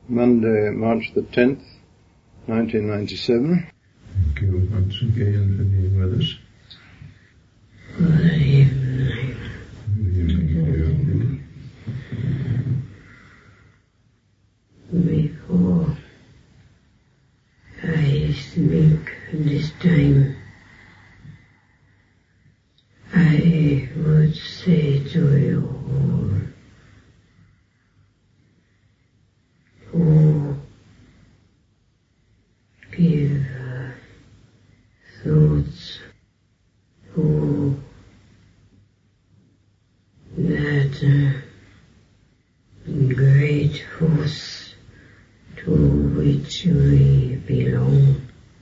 Monday, March the 10th, 1997. Thank you once again for being with us. Good evening. Good evening. Before I speak this time, I would say to you all who give thoughts, who that great force to which we belong,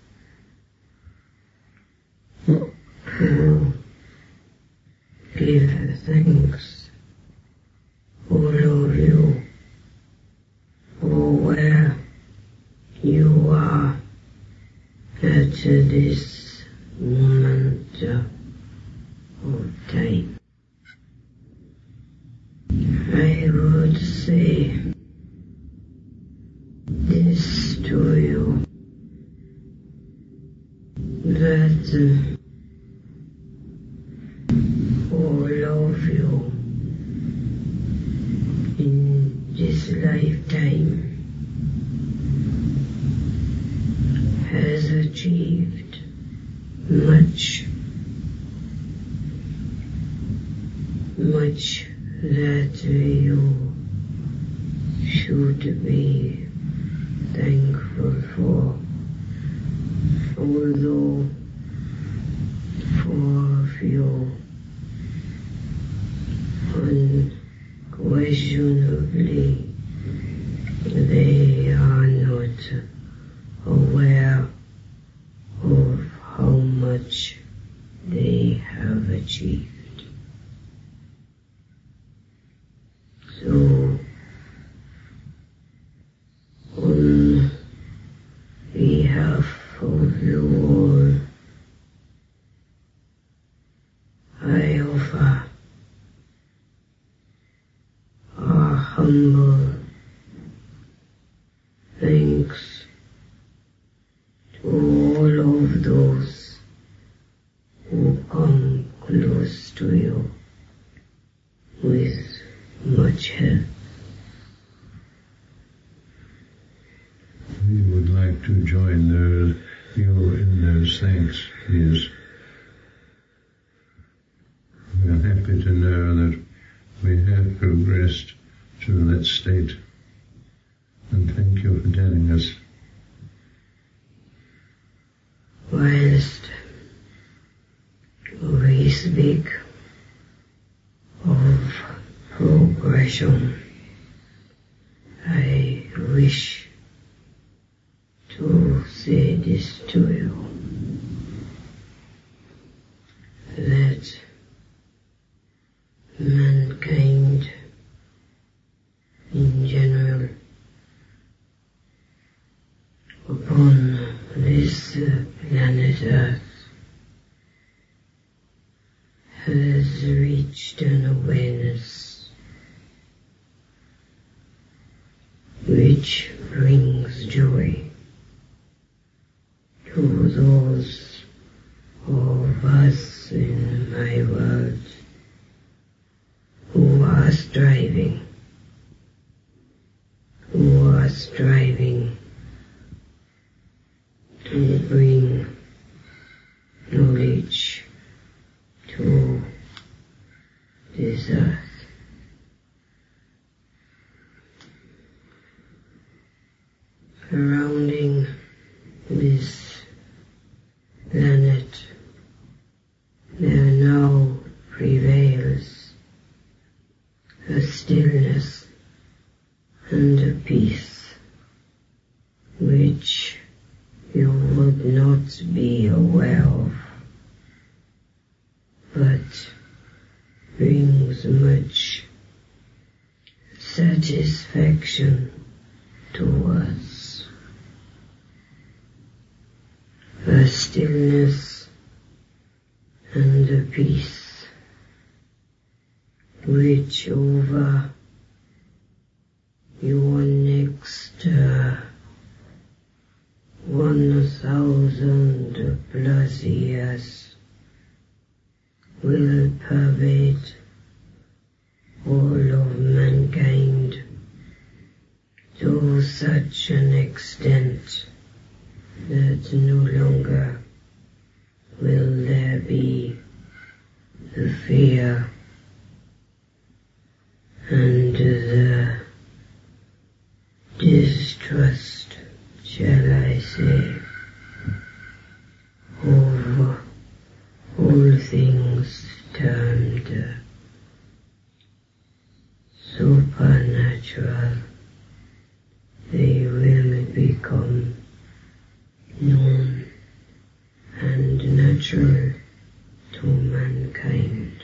who give thanks, all of you, for where you are at this moment of time. I would say this to you, that all of you in this lifetime has achieved much that you should be thankful for, although for you unquestionably they are not aware of how much they have achieved. So, on behalf of you all, I offer our humble thanks to all of those who come close to you with much help. We would like to join you in those thanks, please. We are happy to know that we have progressed to that state, and thank you for telling us. Whilst we speak of progression, I wish to say this to you, that mankind in general upon this planet Earth has reached an awareness which brings joy to those of us in my world who are striving to bring knowledge to this earth. Surrounding this planet, there now prevails a stillness and a peace which you would not be aware of, but brings much satisfaction to us. A stillness and a peace which over your next 1,000 plus years will pervade all of mankind to such an extent that no longer will there be the fear and the distrust, shall I say, of all things termed supernatural. They will become known and natural to mankind.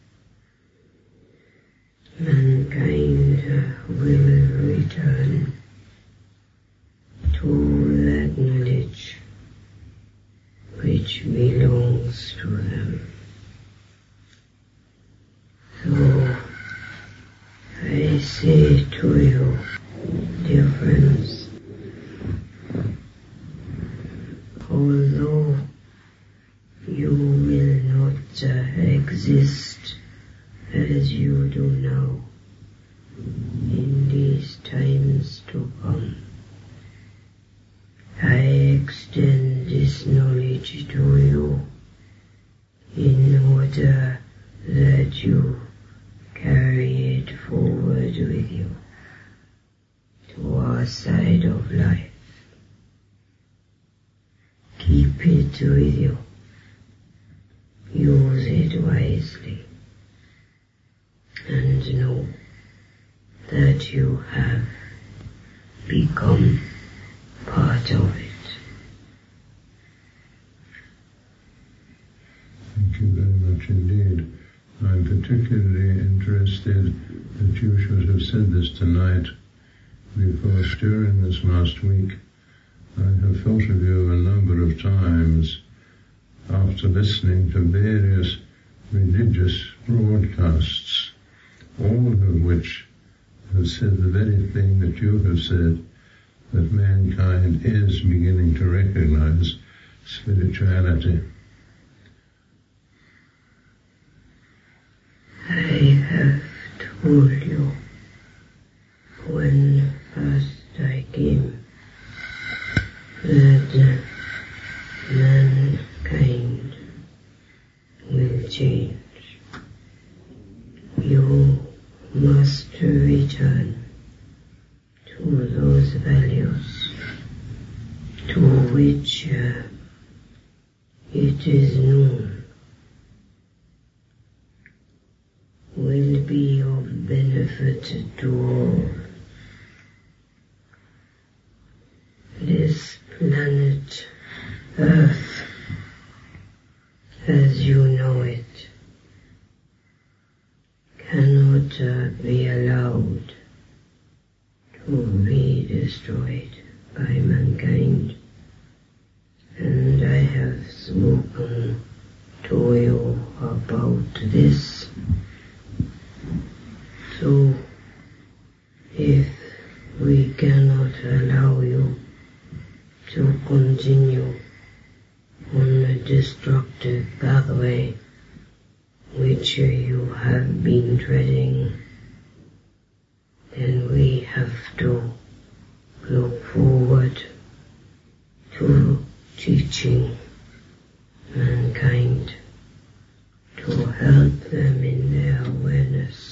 Mankind will return to that knowledge which belongs to them. So I say to you, dear friends, although you will not exist as you do now in these times to come, I extend this knowledge to you in order that you carry it forward with you to our side of life. Keep it with you. Use it wisely. And know that you have become part of it. Thank you very much indeed. I'm particularly interested that you should have said this tonight, because during this last week I have thought of you a number of times after listening to various religious broadcasts, all of which have said the very thing that you have said, that mankind is beginning to recognize spirituality. I have told you when first I came that mankind will change. You must return to those values to which it is known will be of benefit to all. This planet Earth, as you know it, cannot be allowed to be destroyed by mankind, and I have spoken to you about this. So, if we cannot allow you to continue on a destructive pathway which you have been treading, then we have to look forward to teaching mankind to help them in their awareness.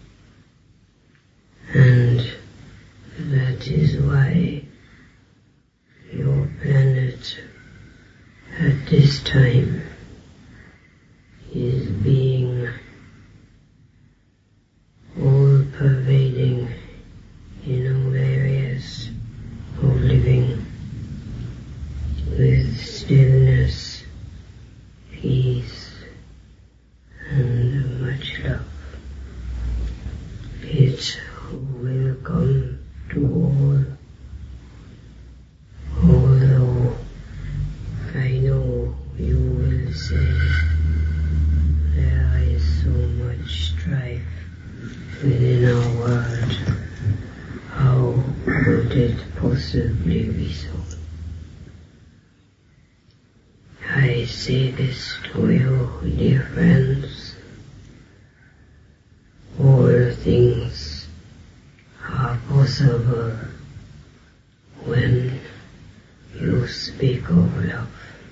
And that is why your planet at this time is being all-pervading in all areas of living with stillness, peace, and much love. It will come to all, although I know you will possibly resolve. I say this to you, dear friends. All things are possible when you speak of love.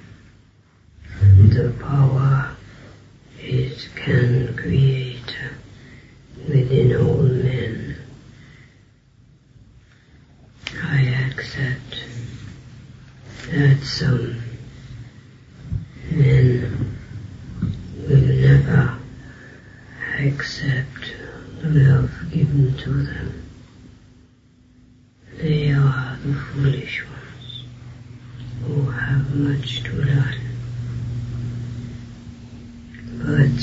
The power it can create within all men. I accept that some men will never accept the love given to them. They are the foolish ones who have much to learn. But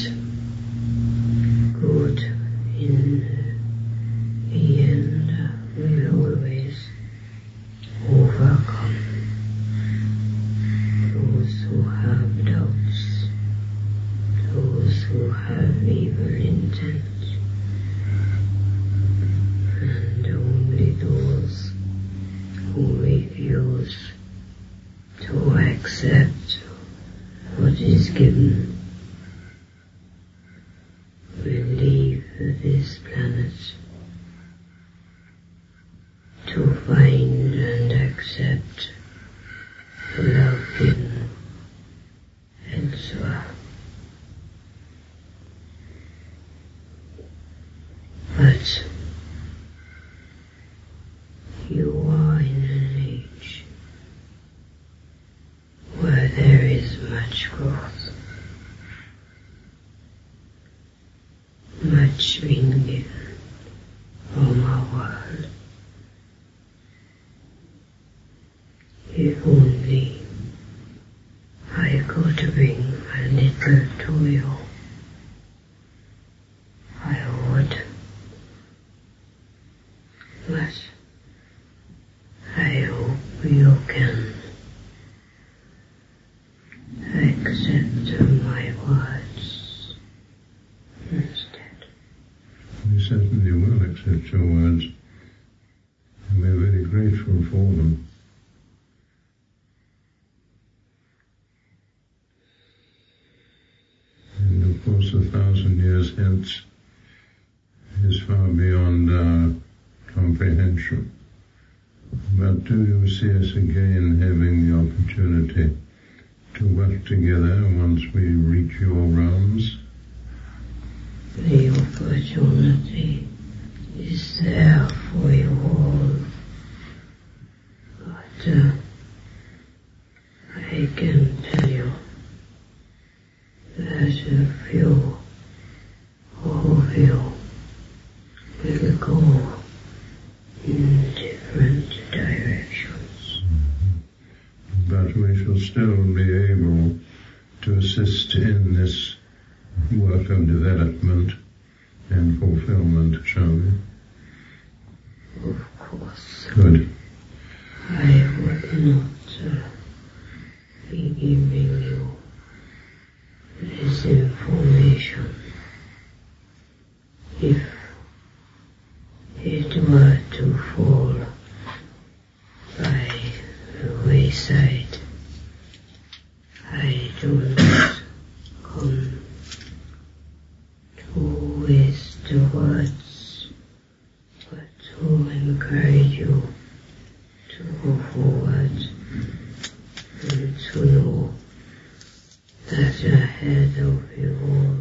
good in the end will always overcome. Those who have doubts, those who have evil intent, and only those who refuse to accept what is given will leave this planet to find and accept the love given elsewhere. But you are in an age where there is much growth, much being given from our world. If only I could bring a little to you, I would. But I hope you can accept my words instead. We certainly will accept your words, and we're very grateful for them. And of course 1,000 years hence is far beyond our comprehension. But do you see us again having the opportunity to work together once we reach your realms? The opportunity is there for you all, but I can tell you that a few of you will go in different directions. But we shall still be able to assist in this work of development and fulfillment, shall we? Of course. Good. I would not be giving you this information if it were to fall by the wayside. I don't come to waste the words, but to encourage you to go forward and to know that ahead of you all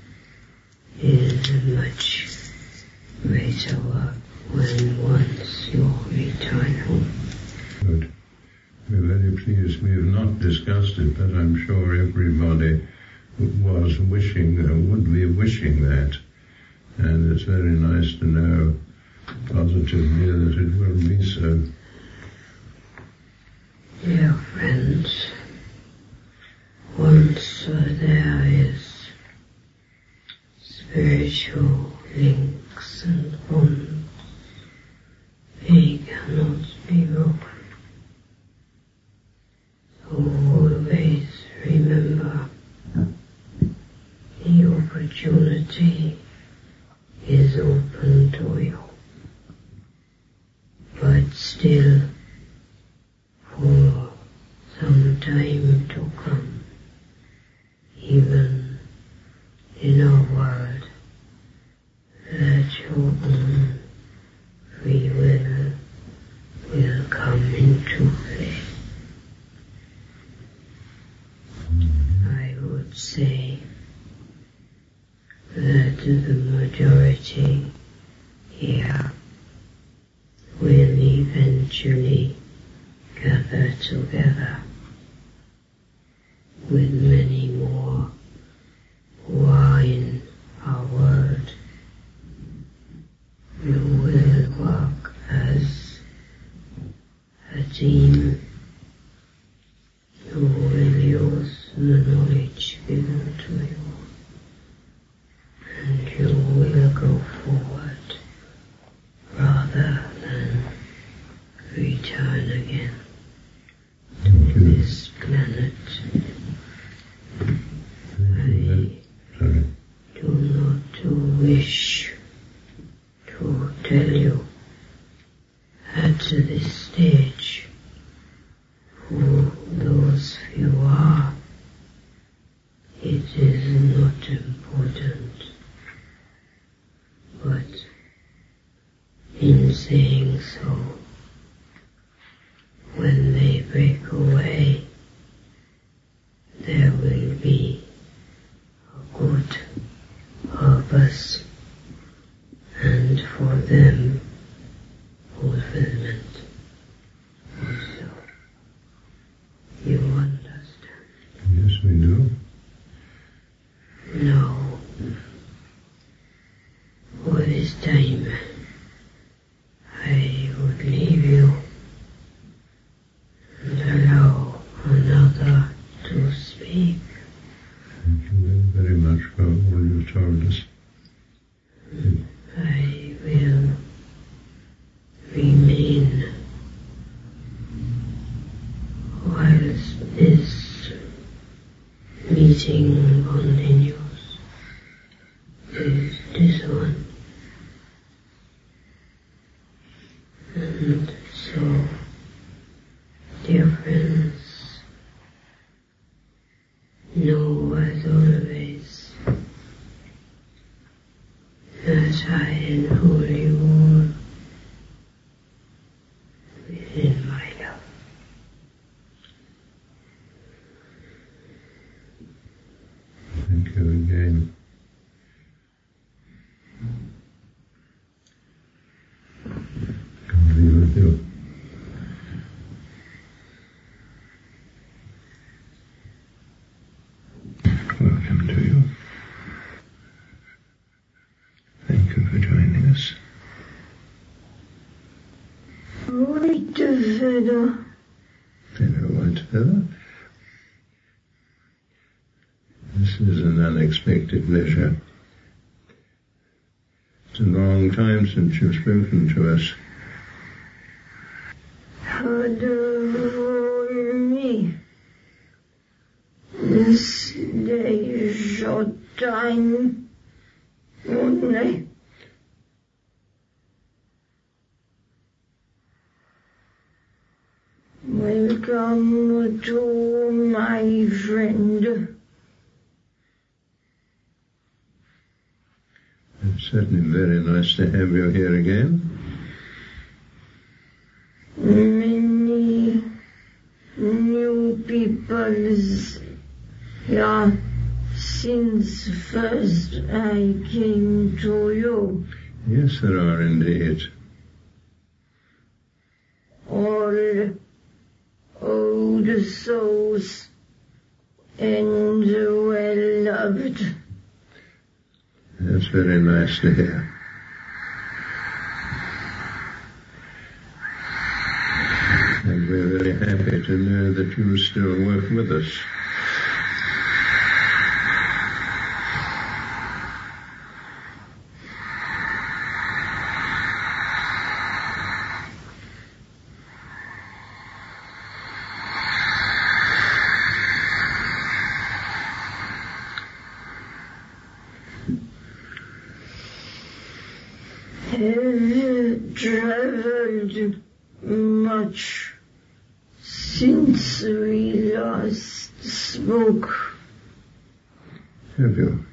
is much greater work when once you return home. Good. We're very pleased. We have not discussed it, but I'm sure everybody was wishing, would be wishing that. And it's very nice to know positively that it will be so. Dear friends, once there is spiritual links and bonds, they cannot be broken. So always remember, the opportunity is open to you, but still humanity here will eventually gather together with many more who are in our world. You will work as a team. You will use the knowledge given to you, and you will go forward rather than return again to this planet. I do not wish to tell you at this stage who those few are. It is not important, but in saying so, when they break away, there will be a good purpose, and for them fulfillment. So, you understand? Yes, we do. Now, for this time, I would leave you and allow another to speak. Thank you very much for all you told us. I will remain whilst this meeting continues with this one. And so, dear friends, know as always that I enroll you all within my love. Thank you again. God be with you. Welcome to you. Thank you for joining us. White feather. Feather, white feather. This is an unexpected pleasure. It's a long time since you've spoken to us. For me, this day is short time only. Welcome to my friend. It's certainly very nice to have you here again. Many new peoples here since first I came to you. Yes, there are indeed. All old souls and well loved. That's very nice to hear. And we're very happy to know that you still work with us. Have traveled much since we last spoke. Have you?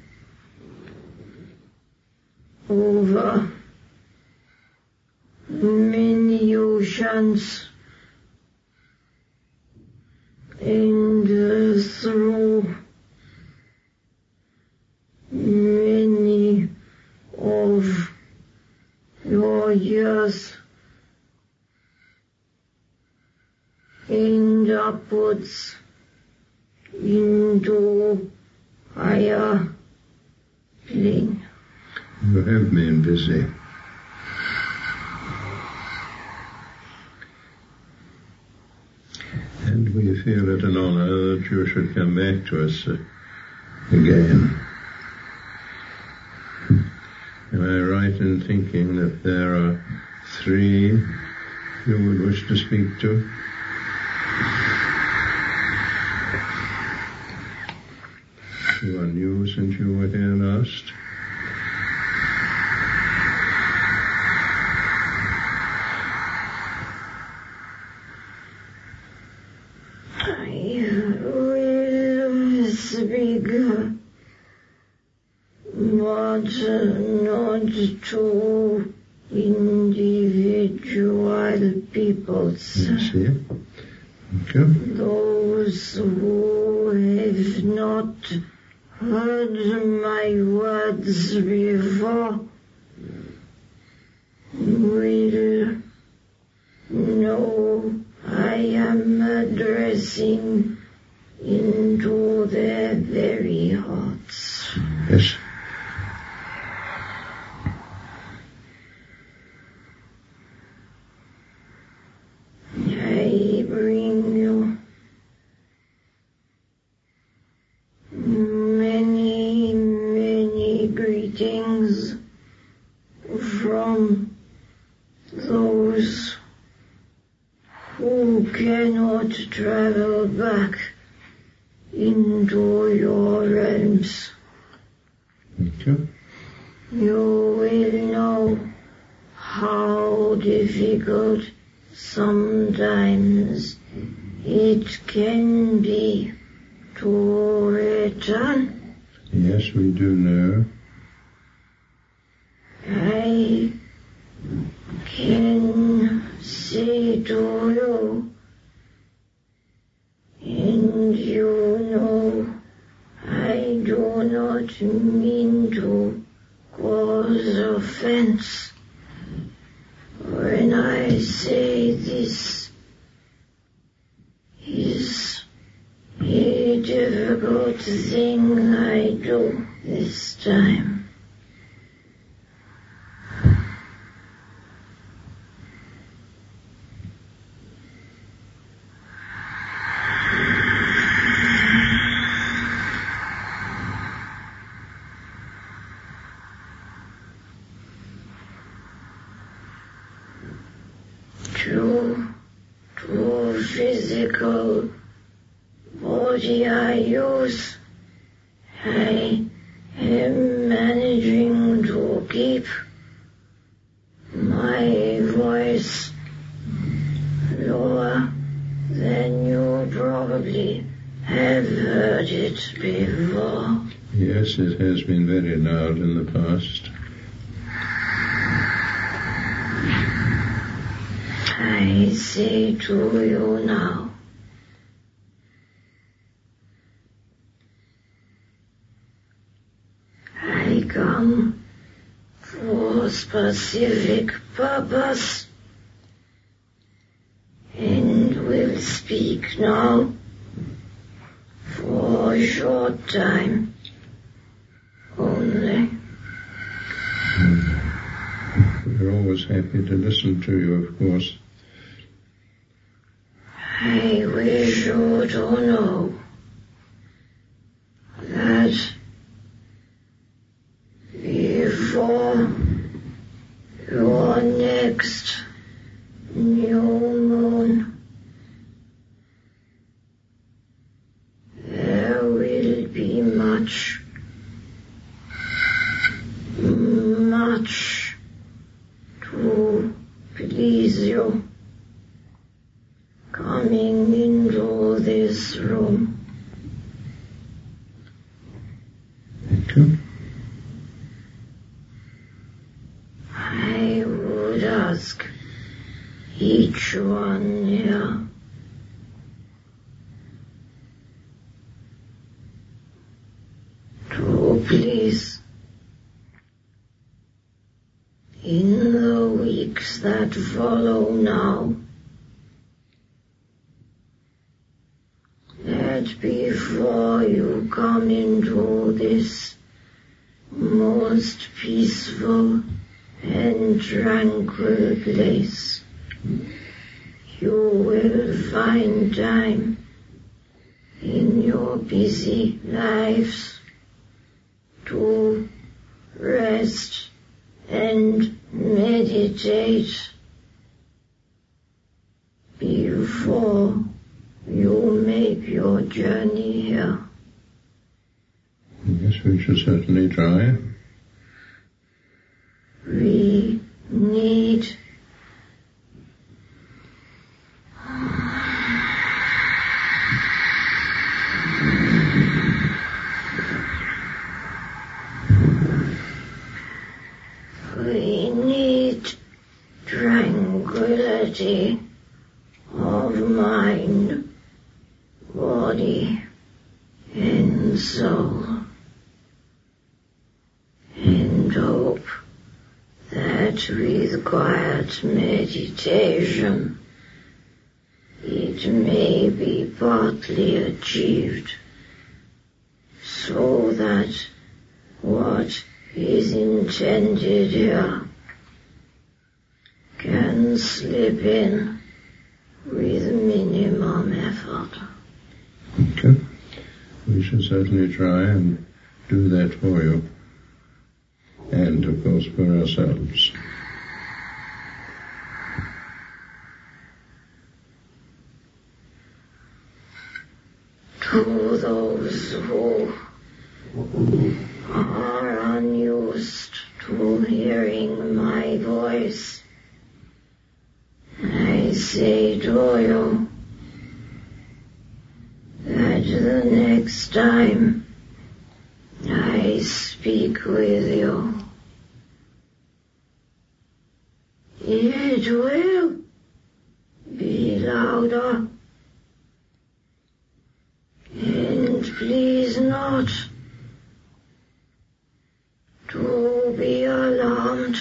Over many oceans and through many of your years and upwards into higher plane. You have been busy. And we feel it an honor that you should come back to us again. Am I right in thinking that there are 3 you would wish to speak to? You are new since you were here last. I will speak, but not to individual peoples. Yes, yeah. Thank you. Those who have not heard my words before will know I am addressing into their very hearts. Yes. I bring you many, many greetings from those who cannot travel back into your realms. Thank you. You will know how difficult sometimes it can be to return. Yes, we do know. I can say to you, and you know, I do not mean to cause offense when I say this is a difficult thing I do this time. To physical body I use, I am managing to keep my voice lower than you probably have heard it before. Yes, it has been very loud in the past. I say to you now, I come for a specific purpose and will speak now for a short time only. We're always happy to listen to you, of course. I wish you to know that before your next new moon, there will be much to please you coming into this room. Thank you. I would ask each one here to please, in the things that follow now. That before you come into this most peaceful and tranquil place, you will find time in your busy lives to rest and meditate before you make your journey here. Yes, we should certainly try. We need tranquility of mind, body, and soul, and hope that with quiet meditation it may be partly achieved, so that what is intended here can slip in with minimum effort. Okay. We should certainly try and do that for you. And, of course, for ourselves. To those who are unused to hearing my voice, I say to you that the next time I speak with you, it will be louder. And please not to be alarmed.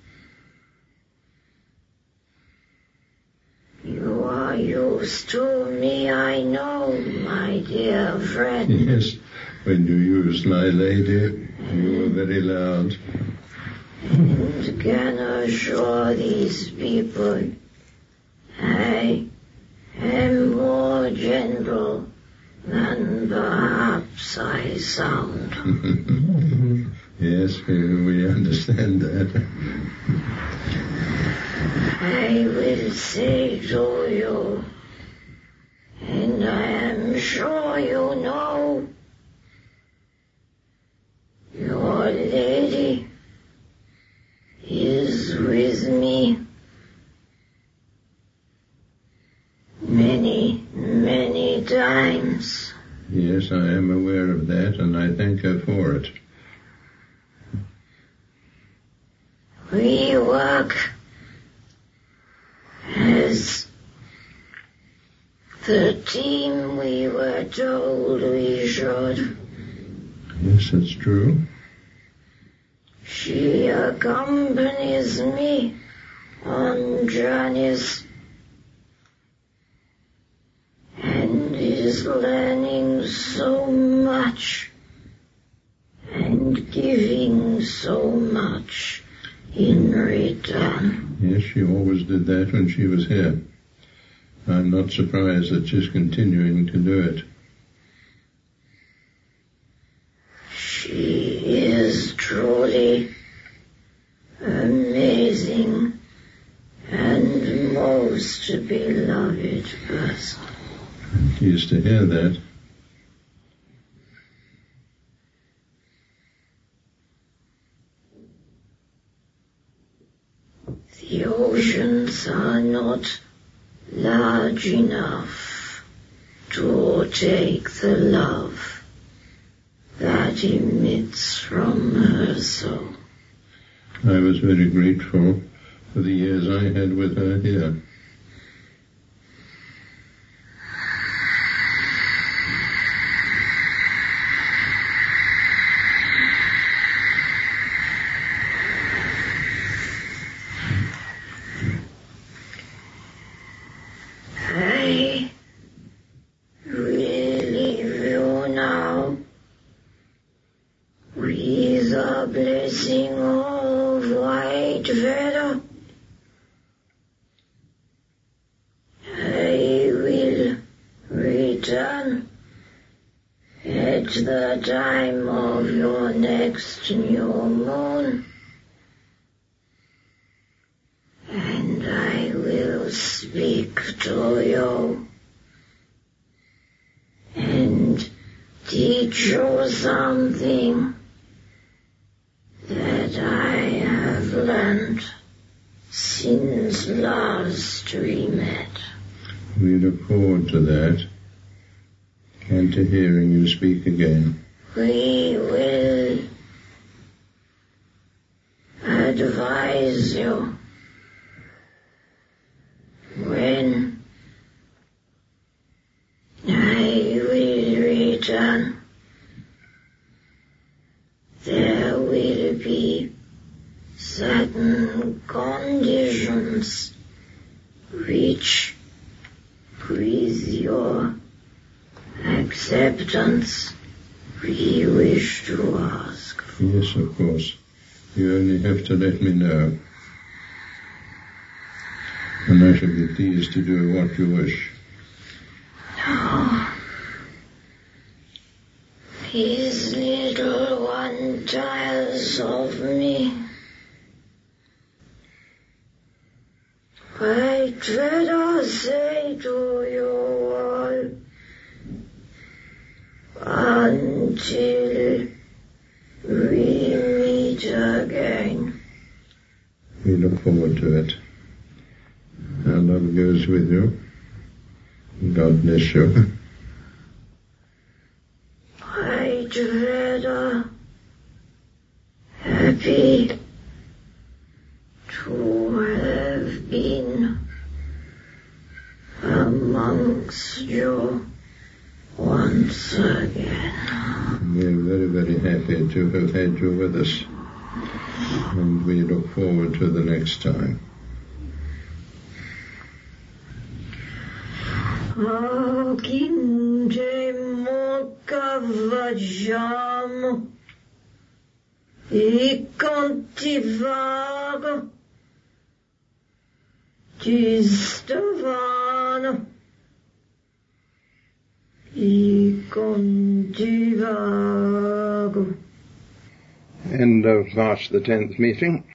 You are used to me, I know, my dear friend. Yes, when you used my lady, you were very loud. And can assure these people I am more gentle than perhaps I sound. Yes, we understand that. I will say to you, and I am sure you know, your lady is with me. Many, many times. Yes, I am aware of that, and I thank her for it. We work as the team we were told we should. Yes, that's true. She accompanies me on journeys and is learning so much and giving so much in return. Yes, she always did that when she was here. I'm not surprised that she's continuing to do it. She is truly amazing and most beloved person. I'm pleased to hear that. The oceans are not large enough to take the love that emits from her soul. I was very grateful for the years I had with her here. I will leave you now with the blessing of White Feather. I will return at the time of your next new moon, and I will speak to you and teach you something that I have learned since last we met. We look forward to that and to hearing you speak again. We will advise you when I will return. There will be certain conditions which, with your acceptance, we wish to ask for. Yes, of course. You only have to let me know, and I shall be pleased to do what you wish. Oh, his little one tires of me. White Feather say to you all, until we meet again. We look forward to it. Our love goes with you. God bless you. White Feather, happy to have been amongst you once again. We are very, very happy to have had you with us, and we look forward to the next time. Akinje mokavajam ikantivaga tistavana ikantivaga. End of March the 10th meeting.